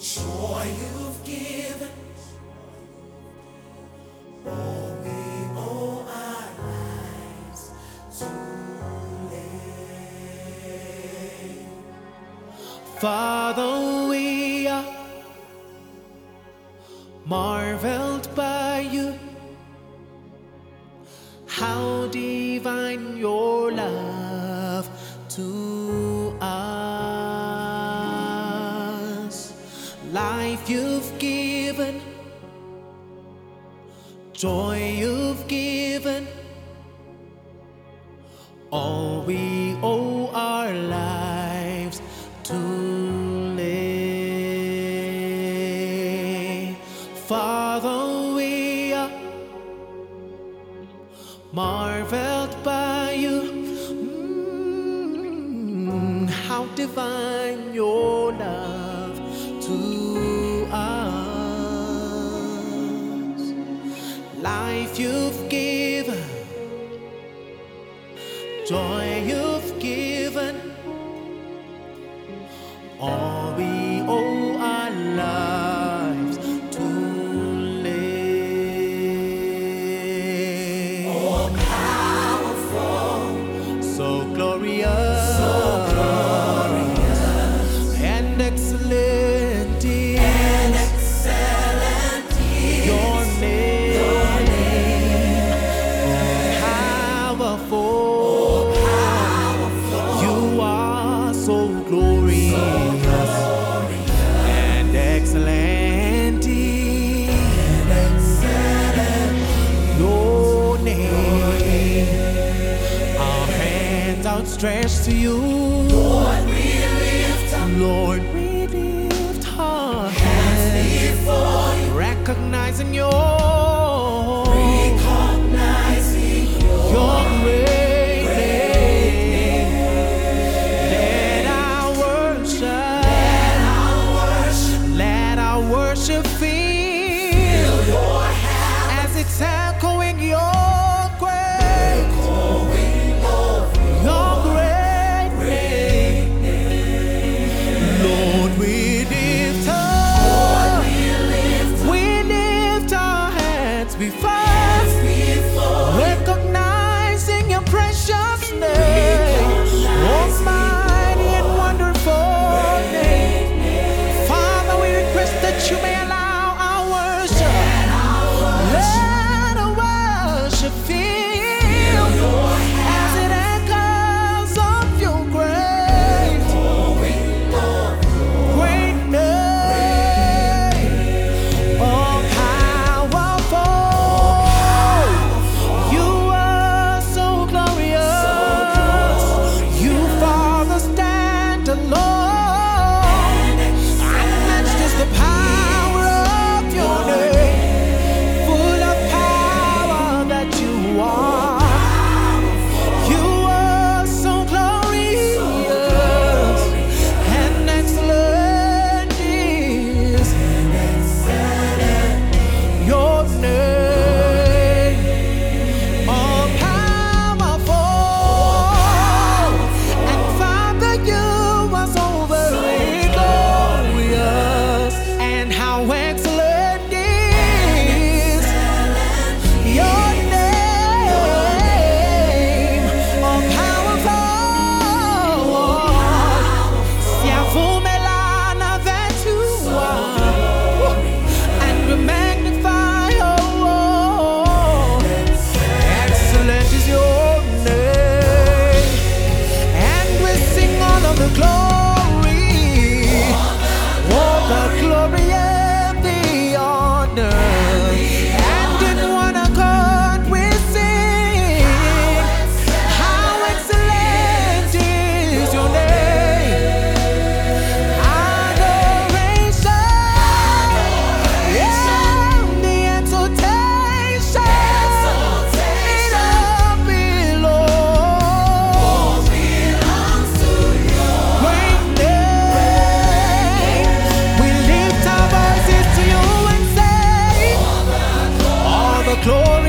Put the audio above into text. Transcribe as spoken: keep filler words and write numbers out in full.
Joy you've given, all we owe our lives to lay. Father, we are marveled by you. How divine your love to us. Life you've given, joy you've given, all we owe our lives to lay. Father, we are marveled by you. Mm, how divine your love to us. Life you've given, joy you've given, all we owe our lives to lay. All powerful, So glorious, so glorious, and excellent is and excellent is your name. your name. Powerful, Powerful, you are so glorious, and excellent is and excellent your name. Our hands outstretched to you, Lord, we lift up Lord, we lift our hands, before you, recognizing your recognizing your your great name. Let our worship, worship. let our worship feel Your hand as it's echoing your great, going over your great name. Lord, we lift up, we lift we lift our hands before, before recognizing your precious name, almighty and wonderful name. Father, we request that you may allow our worship, let our worship feel as it echoes of your great, great name. All powerful, you are so glorious. You, Father, stand alone. Unmatched is the power of your name, full of power that you are. You are so glorious, and excellent is your name. All powerful, and Father, you are so very glorious, and how excellent is your name. All powerful, Siafumelana that you are, and we magnify, oh, excellent is your name, and we sing all of the glory, all the glory and the honor, and in one accord we sing, how excellent is your name. Adoration, yeah, the exaltation, it all belongs, belongs to you. great name. We lift our voices to you and say, all the glory.